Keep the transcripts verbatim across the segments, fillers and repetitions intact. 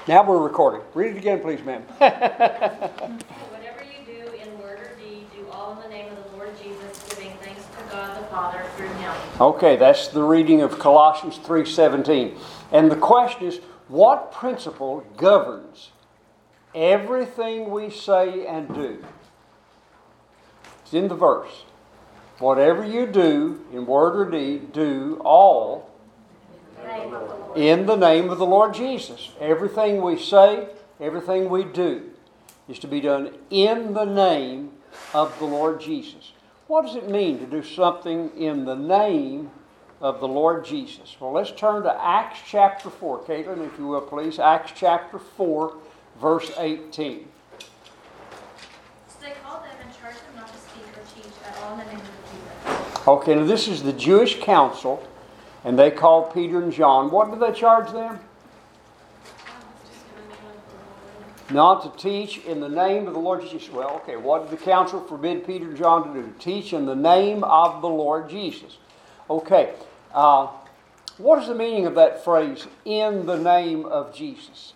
Now we're recording. Read it again, please, ma'am. Whatever you do in word or deed, do all in the name of the Lord Jesus, giving thanks to God the Father through Him. Okay, that's the reading of Colossians three seventeen. And the question is, what principle governs everything we say and do? It's in the verse. Whatever you do in word or deed, do all in the name of the Lord Jesus. Everything we say, everything we do is to be done in the name of the Lord Jesus. What does it mean to do something in the name of the Lord Jesus? Well, let's turn to Acts chapter four. Caitlin, if you will, please. Acts chapter four, verse eighteen. So they called them and charged them not to speak or teach at all in the name of Jesus. Okay, now this is the Jewish council, and they called Peter and John. What did they charge them? Not to teach in the name of the Lord Jesus. Well, okay, what did the council forbid Peter and John to do? To teach in the name of the Lord Jesus. Okay, uh, what is the meaning of that phrase, in the name of Jesus?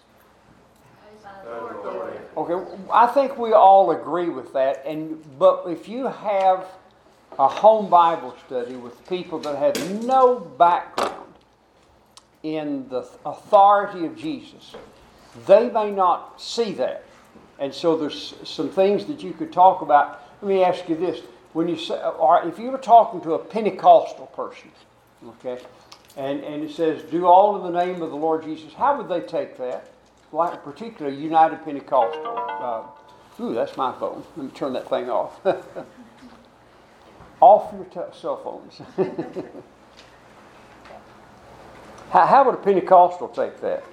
Okay, I think we all agree with that. And but if you have a home Bible study with people that have no background in the authority of Jesus, they may not see that. And so there's some things that you could talk about. Let me ask you this. When you say, or if you were talking to a Pentecostal person, okay, and, and it says, do all in the name of the Lord Jesus, how would they take that? Like particularly United Pentecostal. Uh, ooh, that's my phone. Let me turn that thing off. Off your t- cell phones. how, how would a Pentecostal take that?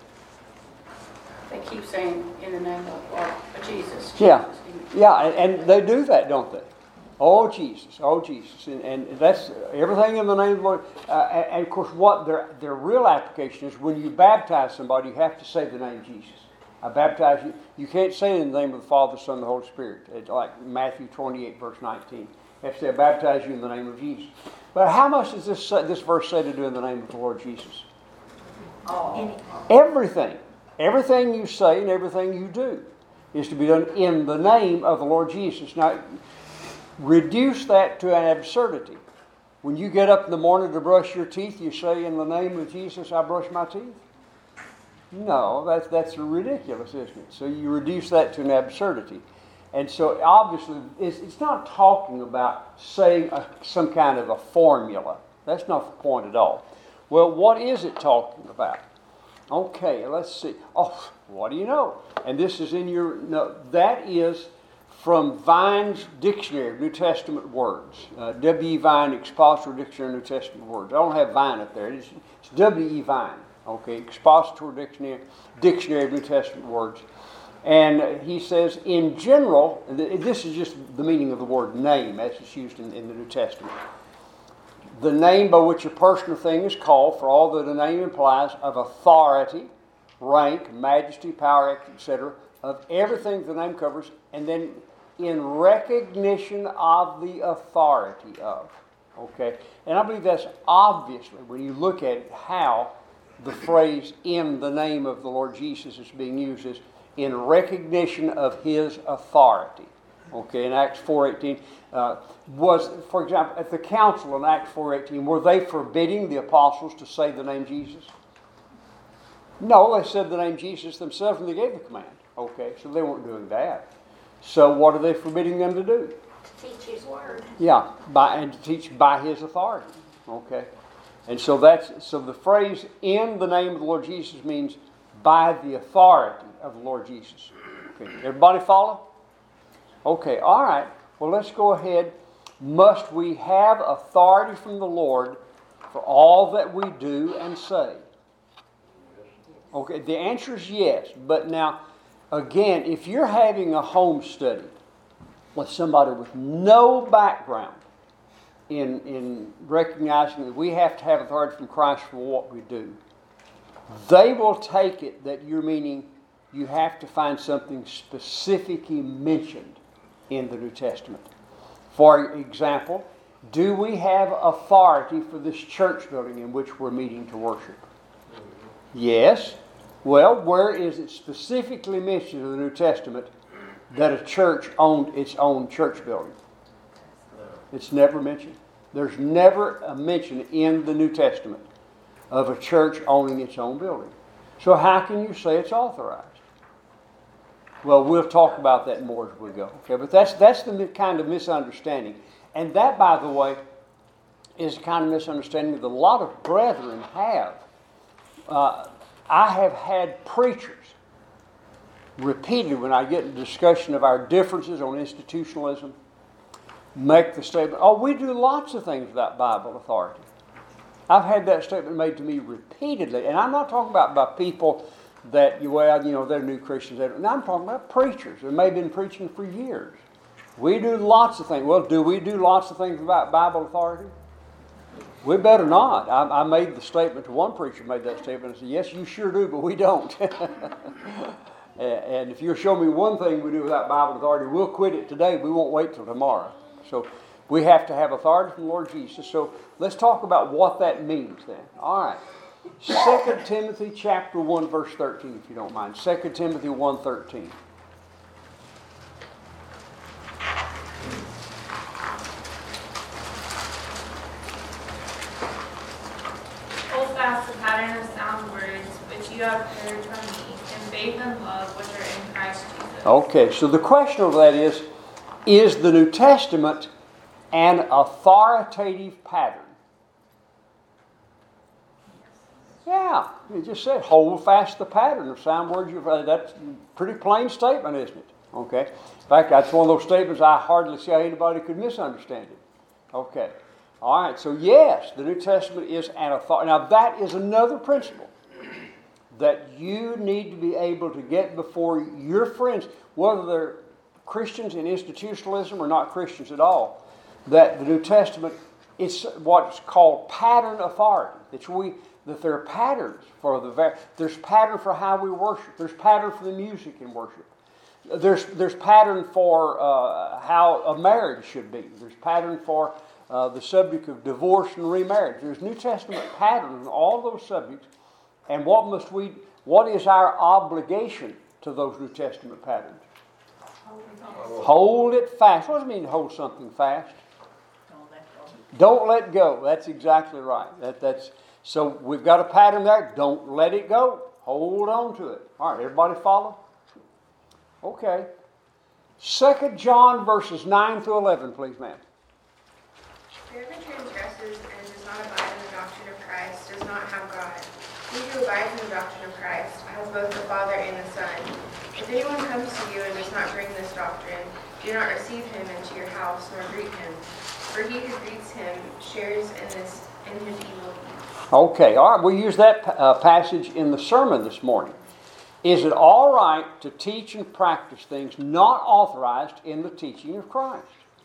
They keep saying, in the name of, of Jesus. Jesus. Yeah, yeah, and, and they do that, don't they? Oh, Jesus, oh, Jesus. And, and that's everything in the name of the Lord. Uh, and, and, of course, what their, their real application is, when you baptize somebody, you have to say the name Jesus. I baptize you. You can't say it in the name of the Father, Son, and the Holy Spirit. It's like Matthew twenty-eight, verse nineteen. You have to say, I baptize you in the name of Jesus. But how much does this, this verse say to do in the name of the Lord Jesus? Oh. Everything. Everything you say and everything you do is to be done in the name of the Lord Jesus. Now, reduce that to an absurdity. When you get up in the morning to brush your teeth, you say, in the name of Jesus, I brush my teeth? No, that's, that's ridiculous, isn't it? So you reduce that to an absurdity. And so obviously, it's, it's not talking about saying a, some kind of a formula. That's not the point at all. Well, what is it talking about? Okay, let's see. Oh, what do you know? And this is in your, no, that is from Vine's Dictionary of New Testament Words. Uh, W E. Vine, Expository Dictionary of New Testament Words. I don't have Vine up there. It's, it's W E. Vine. Okay, Expository Dictionary, Dictionary of New Testament Words. And he says, in general, this is just the meaning of the word name as it's used in, in the New Testament. The name by which a person or thing is called, for all that a name implies, of authority, rank, majesty, power, et cetera, of everything the name covers, and then in recognition of the authority of. Okay? And I believe that's obviously, when you look at it, how the phrase, in the name of the Lord Jesus, is being used is in recognition of His authority. Okay, in Acts four eighteen, uh, was, for example, at the council in Acts four eighteen, were they forbidding the apostles to say the name Jesus? No, they said the name Jesus themselves and they gave the command. Okay, so they weren't doing that. So what are they forbidding them to do? To teach His word. Yeah, by, and to teach by His authority. Okay, and so that's so the phrase "in the name of the Lord Jesus" means by the authority of the Lord Jesus. Okay, everybody follow? Okay, all right. Well, let's go ahead. Must we have authority from the Lord for all that we do and say? Okay, the answer is yes. But now, again, if you're having a home study with somebody with no background in, in recognizing that we have to have authority from Christ for what we do, they will take it that you're meaning you have to find something specifically mentioned in the New Testament. For example, do we have authority for this church building in which we're meeting to worship? Yes. Well, where is it specifically mentioned in the New Testament that a church owned its own church building? It's never mentioned. There's never a mention in the New Testament of a church owning its own building. So how can you say it's authorized? Well, we'll talk about that more as we go. Okay, but that's that's the kind of misunderstanding. And that, by the way, is the kind of misunderstanding that a lot of brethren have. Uh, I have had preachers repeatedly, when I get into discussion of our differences on institutionalism, make the statement, oh, we do lots of things without Bible authority. I've had that statement made to me repeatedly, and I'm not talking about by people that, well, you know, they're new Christians. No, I'm talking about preachers that may have been preaching for years. We do lots of things. Well, do we do lots of things without Bible authority? We better not. I, I made the statement to one preacher, made that statement, and said, yes, you sure do, but we don't. And if you'll show me one thing we do without Bible authority, we'll quit it today. We won't wait till tomorrow. So we have to have authority from the Lord Jesus. So let's talk about what that means then. All right. Second Timothy chapter one, verse thirteen, if you don't mind. Second Timothy one thirteen. Hold fast the pattern of sound words which you have heard from me, in faith and love which are in Christ Jesus. Okay, so the question of that is, is the New Testament an authoritative pattern? Yeah, it just said, hold fast the pattern of sound words. You've, uh, that's a pretty plain statement, isn't it? Okay. In fact, that's one of those statements I hardly see how anybody could misunderstand it. Okay. All right, so yes, the New Testament is an authority. Now, that is another principle that you need to be able to get before your friends, whether they're Christians in institutionalism or not Christians at all, that the New Testament is what's called pattern authority. It's we... that there are patterns for the there's pattern for how we worship. There's pattern for the music in worship. There's there's pattern for uh, how a marriage should be. There's pattern for uh, the subject of divorce and remarriage. There's New Testament pattern on all those subjects. And what must we? What is our obligation to those New Testament patterns? Hold, hold it fast. What does it mean to hold something fast? Don't let go. Don't let go. That's exactly right. That that's. So we've got a pattern there. Don't let it go. Hold on to it. All right, everybody follow? Okay. Second John verses nine through eleven, please, ma'am. Whoever transgresses and does not abide in the doctrine of Christ does not have God. He who abides in the doctrine of Christ has both the Father and the Son. If anyone comes to you and does not bring this doctrine, do not receive him into your house nor greet him. For he who greets him shares in this in his evil deeds. Okay, all right, we'll use that uh, passage in the sermon this morning. Is it all right to teach and practice things not authorized in the teaching of Christ?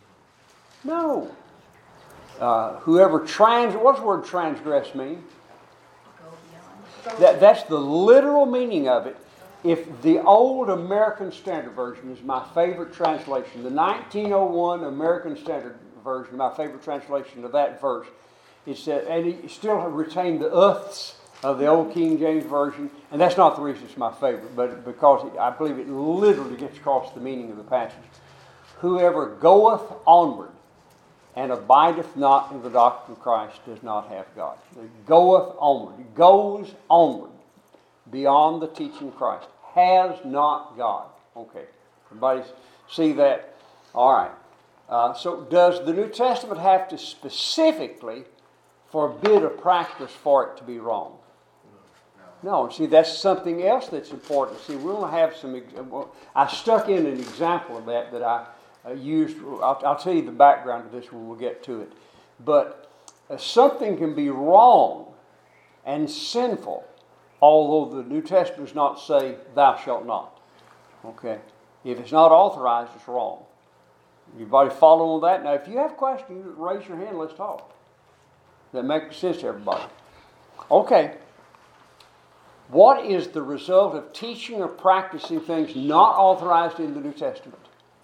No. Uh, whoever trans, what's the word transgress mean? Go beyond. That, that's the literal meaning of it. If the old American Standard Version is my favorite translation, the nineteen oh one American Standard Version, my favorite translation of that verse, it said, and he still retained the uths of the old King James Version, and that's not the reason it's my favorite, but because it, I believe it literally gets across the meaning of the passage. Whoever goeth onward and abideth not in the doctrine of Christ does not have God. It goeth onward. It goes onward beyond the teaching of Christ. Has not God. Okay. Everybody see that? All right. Uh, so does the New Testament have to specifically forbid a practice for it to be wrong? No. See, that's something else that's important. See, we're going to have some... I stuck in an example of that that I uh, used. I'll, I'll tell you the background of this when we'll get to it. But uh, something can be wrong and sinful, although the New Testament does not say, thou shalt not. Okay? If it's not authorized, it's wrong. Everybody follow on that? Now, if you have questions, raise your hand, let's talk. That makes sense to everybody. Okay. What is the result of teaching or practicing things not authorized in the New Testament?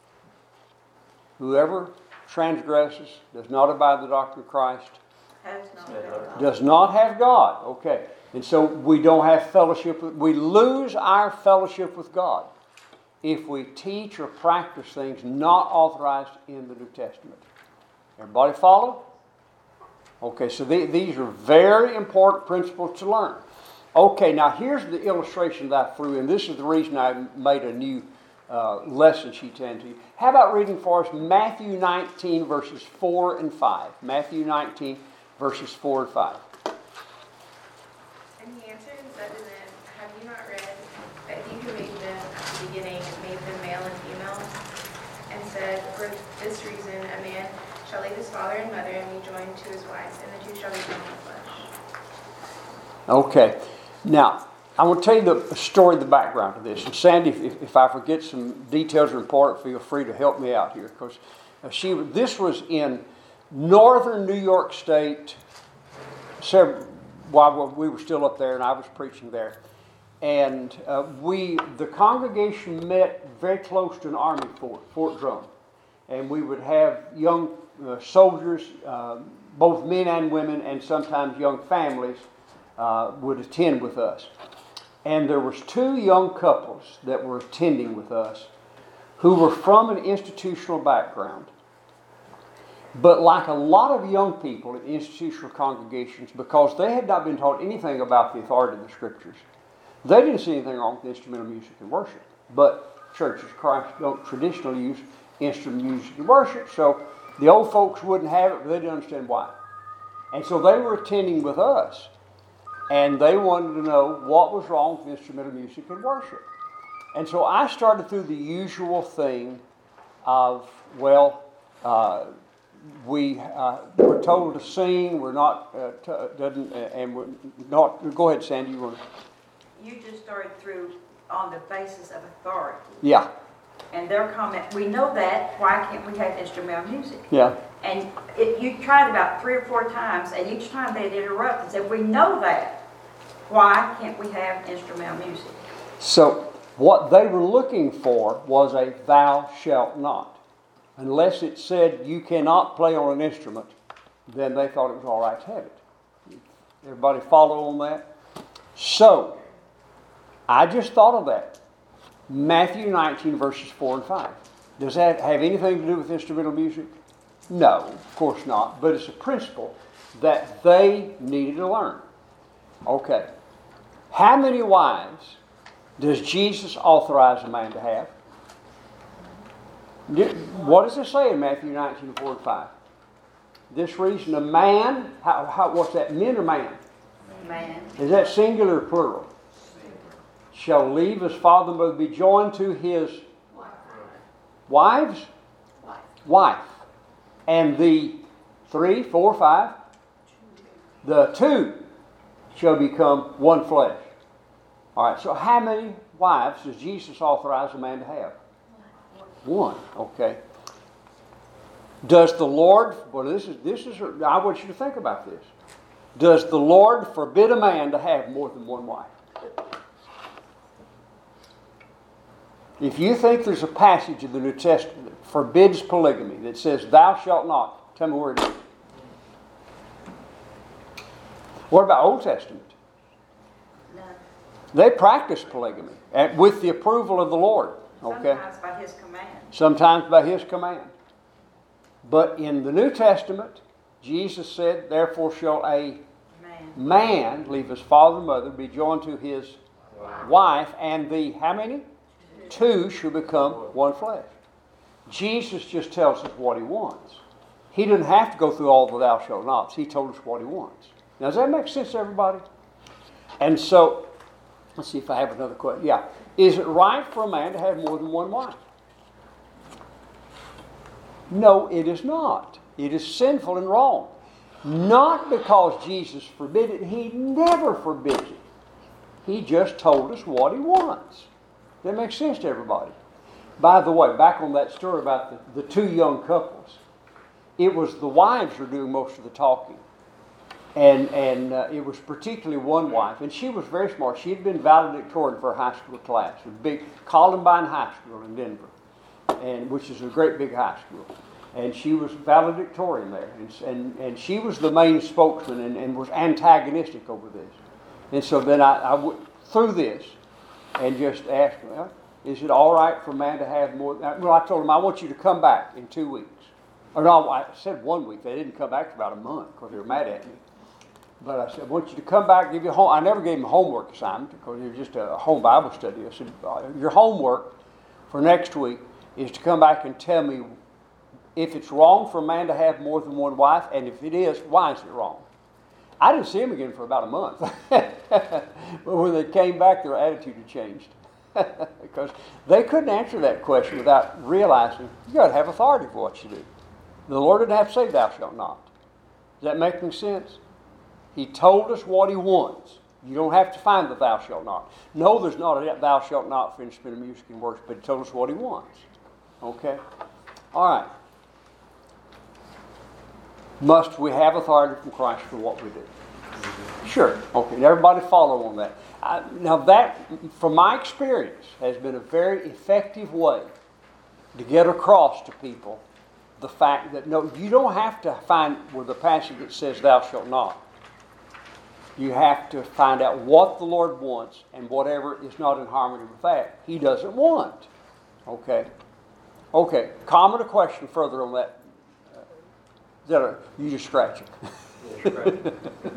Whoever transgresses, does not abide the doctrine of Christ, Has not have God. does not have God. Okay. And so we don't have fellowship. With, we lose our fellowship with God if we teach or practice things not authorized in the New Testament. Everybody follow? Okay, so the, these are very important principles to learn. Okay, now here's the illustration that I threw in. This is the reason I made a new uh, lesson sheet to you. How about reading for us Matthew nineteen, verses four and five? Matthew nineteen, verses four and five. And he answered and said to them, have you not read that he who made them at the beginning made them male and female? And said, for this reason a man shall leave his father and mother and be joined to his wife, and the two shall become one flesh. Okay, now I want to tell you the story, the background of this. And Sandy, if, if I forget some details that are important, feel free to help me out here, because she this was in northern New York State. Several, while we were still up there, and I was preaching there, and uh, we the congregation met very close to an army fort, Fort Drum, and we would have young uh, soldiers, uh, both men and women, and sometimes young families uh, would attend with us. And there was two young couples that were attending with us who were from an institutional background. But like a lot of young people in institutional congregations, because they had not been taught anything about the authority of the Scriptures, they didn't see anything wrong with instrumental music in worship. But churches of Christ don't traditionally use instrumental music in worship, so the old folks wouldn't have it, but they didn't understand why. And so they were attending with us, and they wanted to know what was wrong with instrumental music in worship. And so I started through the usual thing of, well, uh, we uh, we're told to sing. We're not uh, t- doesn't, uh, and we're not. Go ahead, Sandy. You want? You just started through on the basis of authority. Yeah. And their comment, we know that. Why can't we have instrumental music? Yeah. And it, you tried about three or four times, and each time they'd interrupt and said, "We know that. Why can't we have instrumental music?" So what they were looking for was a "thou shalt not." Unless it said you cannot play on an instrument, then they thought it was all right to have it. Everybody follow on that? So, I just thought of that. Matthew nineteen, verses four and five. Does that have anything to do with instrumental music? No, of course not. But it's a principle that they needed to learn. Okay. How many wives does Jesus authorize a man to have? What does it say in Matthew nineteen, four and five? This reason a man, how, how, what's that, men or man? Man. Is that singular or plural? Shall leave his father and mother, be joined to his wives? Wife. Wife. And the three, four, five? The two shall become one flesh. All right, so how many wives does Jesus authorize a man to have? One. Okay. Does the Lord, well this is, this is, I want you to think about this. Does the Lord forbid a man to have more than one wife? If you think there's a passage in the New Testament that forbids polygamy, that says thou shalt not, tell me where it is. What about Old Testament? None. They practice polygamy and with the approval of the Lord. Okay. Sometimes by His command. Sometimes by His command. But in the New Testament, Jesus said, therefore shall a Man. man leave his father and mother, be joined to his Wow. wife, and the, how many? Two shall become one flesh. Jesus just tells us what He wants. He didn't have to go through all the thou shalt nots. He told us what He wants. Now, does that make sense to everybody? And so, let's see if I have another question. Yeah. Is it right for a man to have more than one wife? No, it is not. It is sinful and wrong. Not because Jesus forbid it. He never forbids it. He just told us what He wants. That makes sense to everybody. By the way, back on that story about the, the two young couples, it was the wives who were doing most of the talking. And and uh, it was particularly one wife, and she was very smart. She had been valedictorian for a high school class, a big Columbine High School in Denver, and which is a great big high school. And she was valedictorian there, and and, and she was the main spokesman and, and was antagonistic over this. And so then I, I went through this and just asked, well, is it all right for a man to have more? Well, I told him, I want you to come back in two weeks. Or no, I said one week. They didn't come back for about a month because they were mad at me. But I said, I want you to come back, give you a home. I never gave him a homework assignment because it was just a home Bible study. I said, your homework for next week is to come back and tell me if it's wrong for a man to have more than one wife, and if it is, why is it wrong? I didn't see him again for about a month. But when they came back, their attitude had changed. Because they couldn't answer that question without realizing you got to have authority for what you do. The Lord didn't have to say, thou shalt not. Does that make any sense? He told us what He wants. You don't have to find the thou shalt not. No, there's not a thou shalt not for instrument of music and worship, but He told us what He wants. Okay? All right. Must we have authority from Christ for what we do? Sure. Okay, everybody follow on that. I, now that, from my experience, has been a very effective way to get across to people the fact that, no, you don't have to find where the passage that says thou shalt not. You have to find out what the Lord wants, and whatever is not in harmony with that, He doesn't want. Okay? Okay, comment or question further on that? Is that a, you just scratch it.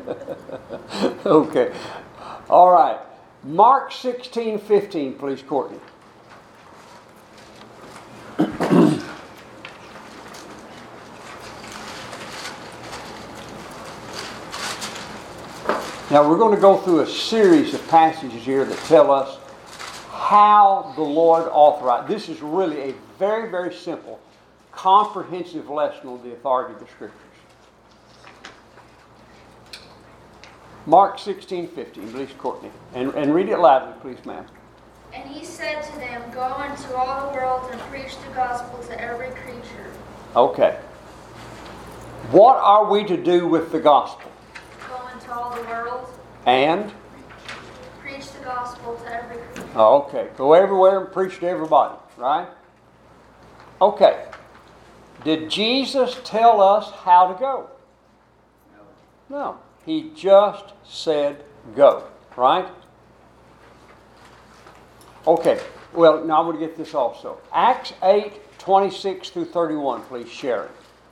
Okay. All right. Mark sixteen fifteen, please, Courtney. Now we're going to go through a series of passages here that tell us how the Lord authorized. This is really a very, very simple, comprehensive lesson on the authority of the Scriptures. Mark sixteen fifteen, please, Courtney. And, and read it loudly, please, ma'am. And He said to them, go into all the world and preach the gospel to every creature. Okay. What are we to do with the gospel? Go into all the world, And? preach the gospel to every creature. Okay. Go everywhere and preach to everybody, right? Okay. Did Jesus tell us how to go? No. He just said go, right? Okay. Well, now I'm going to get this also. Acts eight, twenty-six through thirty-one, please, Sharon.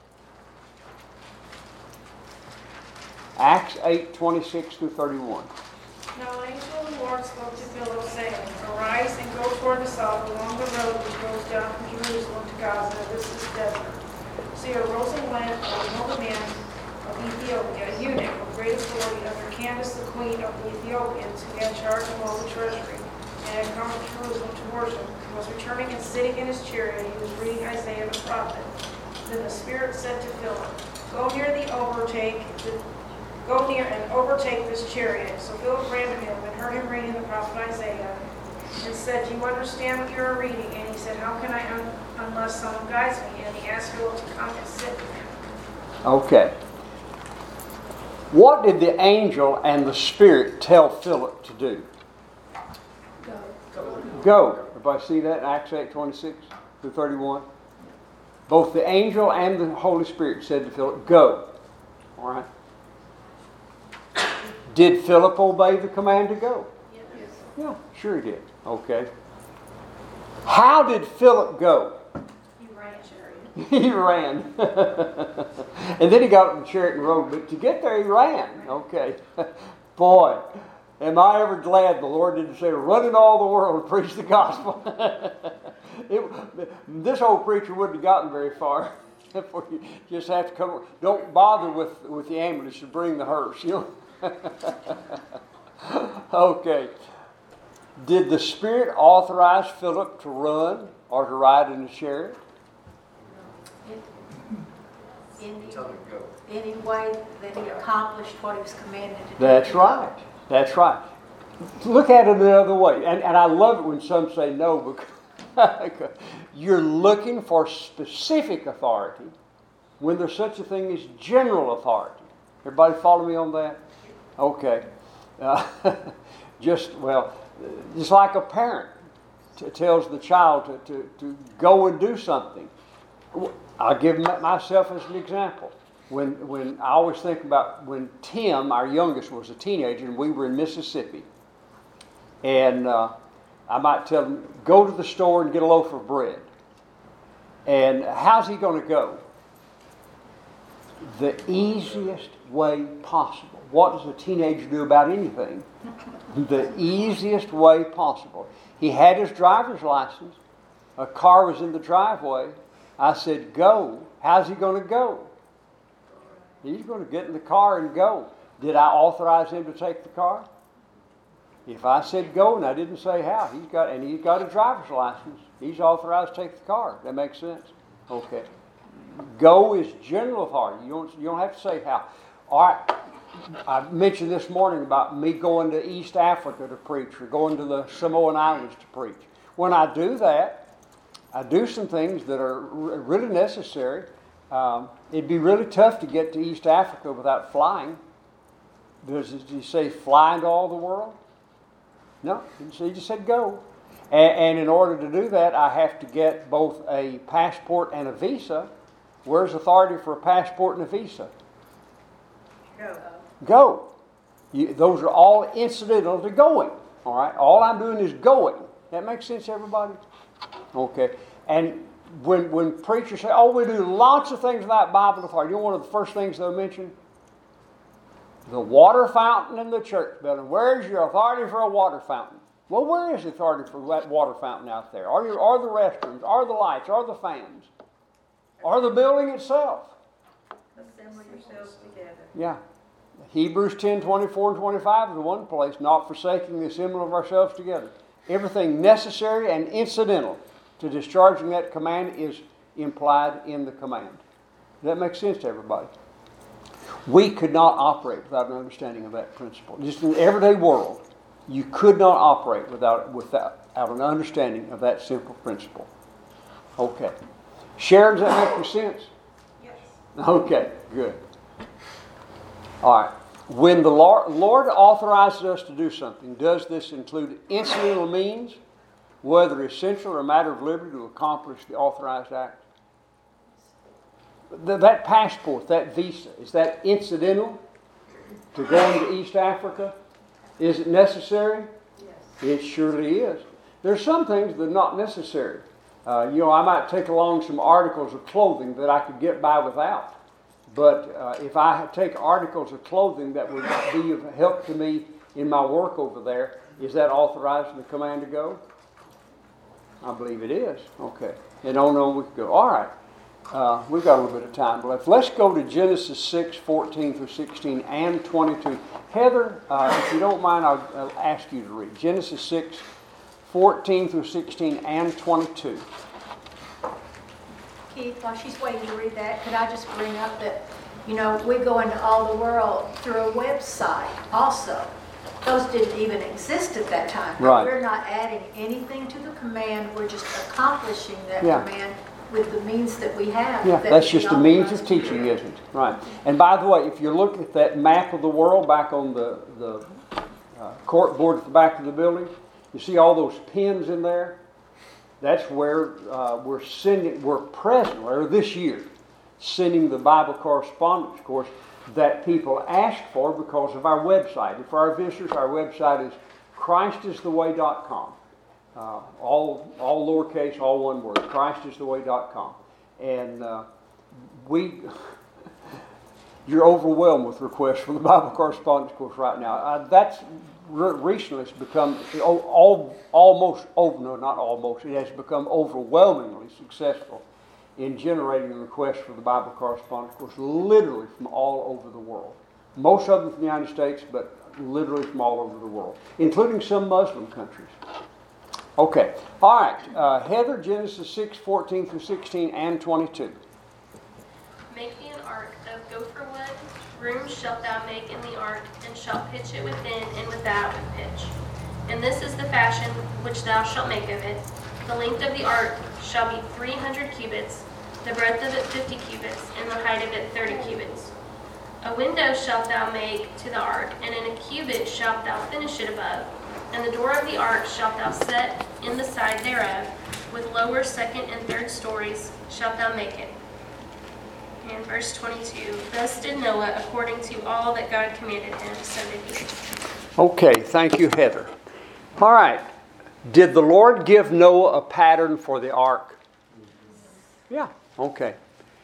Acts eight, twenty-six through thirty-one. Now an angel of the Lord spoke to Philip, saying, arise and go toward the south along the road which goes down from Jerusalem to Gaza. This is desert. So he arose and went, and another man of Ethiopia, a eunuch of great authority under Candace, the queen of the Ethiopians, who had charge of all the treasury, and had come to Jerusalem to worship, and was returning and sitting in his chariot. He was reading Isaiah the prophet. Then the Spirit said to Philip, go near the overtake the Go near and overtake this chariot. So Philip ran to him and heard him reading the prophet Isaiah, and said, do you understand what you are reading? And he said, how can I un- unless someone guides me? And he asked Philip to come and sit with him. Okay. What did the angel and the Spirit tell Philip to do? Go. Go. Go. Everybody see that in Acts eight, twenty-six through thirty-one? Both the angel and the Holy Spirit said to Philip, go. All right. Did Philip obey the command to go? Yes. Yeah, sure he did. Okay. How did Philip go? He ran chariot. He ran. And then he got in the chariot and rode. But to get there, he ran. Okay. Boy, am I ever glad the Lord didn't say, run in all the world and preach the gospel. it, this old preacher wouldn't have gotten very far. Before you just have to come. Don't bother with, with the ambulance to bring the hearse, you know. Okay. Did the Spirit authorize Philip to run or to ride in the chariot? Any, any way that he accomplished what he was commanded to do. That's right. That's right. Look at it another way. And, and I love it when some say no, because you're looking for specific authority when there's such a thing as general authority. Everybody follow me on that? Okay. Uh, just, well, just like a parent t- tells the child to, to, to go and do something. I'll give myself as an example. When, when I always think about when Tim, our youngest, was a teenager and we were in Mississippi. And uh, I might tell him, go to the store and get a loaf of bread. And how's he going to go? The easiest way possible. What does a teenager do about anything? The easiest way possible. He had his driver's license. A car was in the driveway. I said, go. How's he going to go? He's going to get in the car and go. Did I authorize him to take the car? If I said go and I didn't say how, he's got, and he's got a driver's license, he's authorized to take the car. That makes sense? Okay. Go is general authority. You don't, you don't have to say how. All right. I mentioned this morning about me going to East Africa to preach or going to the Samoan Islands to preach. When I do that, I do some things that are really necessary. Um, it'd be really tough to get to East Africa without flying. Does he say fly into all the world? No, he just said go. And, and in order to do that, I have to get both a passport and a visa. Where's authority for a passport and a visa? Go. Go. You, those are all incidental to going. All right. All I'm doing is going. That makes sense, everybody? Okay. And when when preachers say, "Oh, we do lots of things without Bible authority," you know one of the first things they'll mention? The water fountain in the church building. Where's your authority for a water fountain? Well, where is the authority for that water fountain out there? Are, your, are the restrooms? Are the lights? Are the fans? Are the building itself? Assemble yourselves together. Yeah. Hebrews ten, twenty-four and twenty-five is the one place, not forsaking the assembling of ourselves together. Everything necessary and incidental to discharging that command is implied in the command. Does that make sense to everybody? We could not operate without an understanding of that principle. Just in the everyday world, you could not operate without, without, without an understanding of that simple principle. Okay. Sharon, does that make any sense? Yes. Okay, good. All right. When the Lord, Lord authorizes us to do something, does this include incidental means, whether essential or a matter of liberty to accomplish the authorized act? The, that passport, that visa, is that incidental to going to East Africa? Is it necessary? Yes. It surely is. There's some things that are not necessary. Uh, you know, I might take along some articles of clothing that I could get by without. But uh, if I take articles of clothing that would be of help to me in my work over there, is that authorized in the command to go? I believe it is. Okay. And on and on we can go. All right. Uh, we've got a little bit of time left. Let's go to Genesis six, fourteen through sixteen and twenty-two. Heather, uh, if you don't mind, I'll, I'll ask you to read. Genesis six, fourteen through sixteen and twenty-two. Keith, while she's waiting to read that, could I just bring up that, you know, we go into all the world through a website also. Those didn't even exist at that time. Right. We're not adding anything to the command. We're just accomplishing that Yeah. command with the means that we have. Yeah, that that's we just a means of authorized teaching, to do. isn't it? Right. And by the way, if you look at that map of the world back on the, the uh, court board at the back of the building, you see all those pins in there? That's where uh, we're sending, we're presently, or this year, sending the Bible correspondence course that people ask for because of our website. And for our visitors, our website is Christ is the way dot com. Uh, all, all lowercase, all one word, Christ is the way dot com. And uh, we, you're overwhelmed with requests for the Bible correspondence course right now. Uh, that's re- recently it's become all, all, almost over, no, not almost, it has become overwhelmingly successful in generating requests for the Bible correspondence course, literally from all over the world. Most of them from the United States, but literally from all over the world, including some Muslim countries. Okay. All right. Uh, Heather, Genesis six, fourteen through sixteen and twenty-two. Make thee an ark of gopher wood. Rooms shalt thou make in the ark, and shalt pitch it within and without with pitch. And this is the fashion which thou shalt make of it. The length of the ark shall be three hundred cubits, the breadth of it fifty cubits, and the height of it thirty cubits. A window shalt thou make to the ark, and in a cubit shalt thou finish it above. And the door of the ark shalt thou set in the side thereof, with lower, second, and third stories shalt thou make it. And verse twenty-two, thus did Noah according to all that God commanded him, so did he. Okay, thank you, Heather. All right. Did the Lord give Noah a pattern for the ark? Yeah, okay.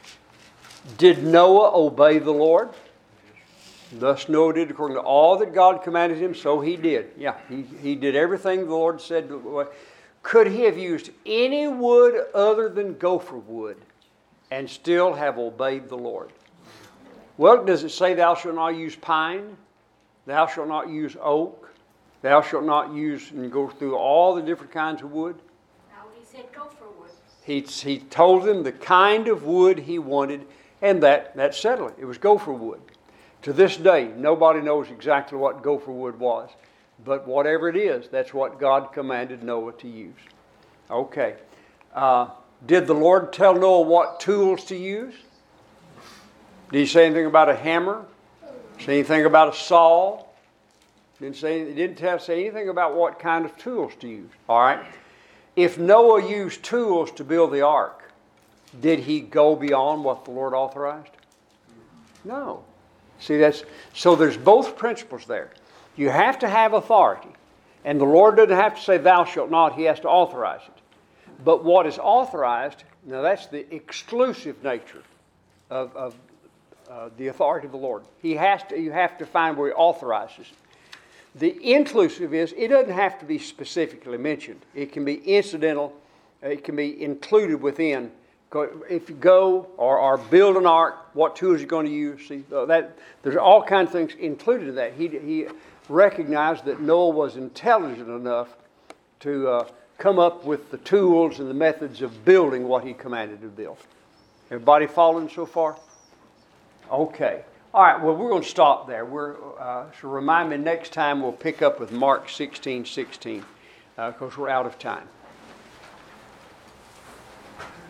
Did Noah obey the Lord? Thus Noah did according to all that God commanded him, so he did. Yeah, he, he did everything the Lord said. Could he have used any wood other than gopher wood and still have obeyed the Lord? Well, does it say thou shalt not use pine? Thou shalt not use oak? Thou shalt not use, and go through all the different kinds of wood? No, he said go for wood. He, he told them the kind of wood he wanted, and that, that settled it. It was gopher wood. To this day, nobody knows exactly what gopher wood was. But whatever it is, that's what God commanded Noah to use. Okay. Uh, did the Lord tell Noah what tools to use? Did he say anything about a hammer? Say anything about a saw? Didn't say, he didn't tell, say anything about what kind of tools to use. All right. If Noah used tools to build the ark, did he go beyond what the Lord authorized? No. See, that's so there's both principles there. You have to have authority. And the Lord doesn't have to say, thou shalt not. He has to authorize it. But what is authorized, now that's the exclusive nature of, of uh, the authority of the Lord. He has to, you have to find where he authorizes it. The inclusive is, it doesn't have to be specifically mentioned. It can be incidental. It can be included within. If you go or, or build an ark, what tools you're going to use. See, that, there's all kinds of things included in that. He, he recognized that Noah was intelligent enough to uh, come up with the tools and the methods of building what he commanded to build. Everybody following so far? Okay. All right, well, we're going to stop there. We're, uh, so remind me next time we'll pick up with Mark sixteen sixteen, because uh, we're out of time.